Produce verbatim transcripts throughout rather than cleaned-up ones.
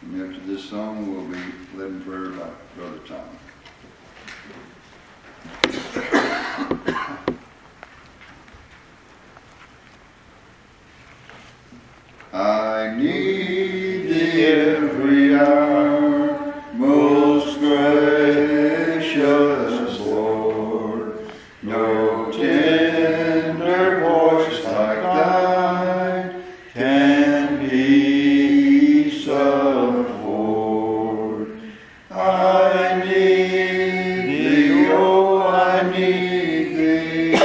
And after this song, we'll be led in prayer by Brother Tom. I need thee every hour, most gracious Lord. No tender voice like thine can peace afford. I need thee, oh, I need thee,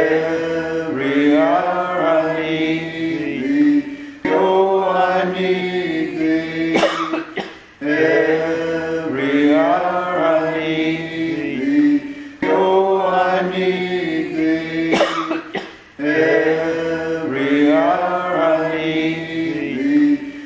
every hour I need thee, oh, I need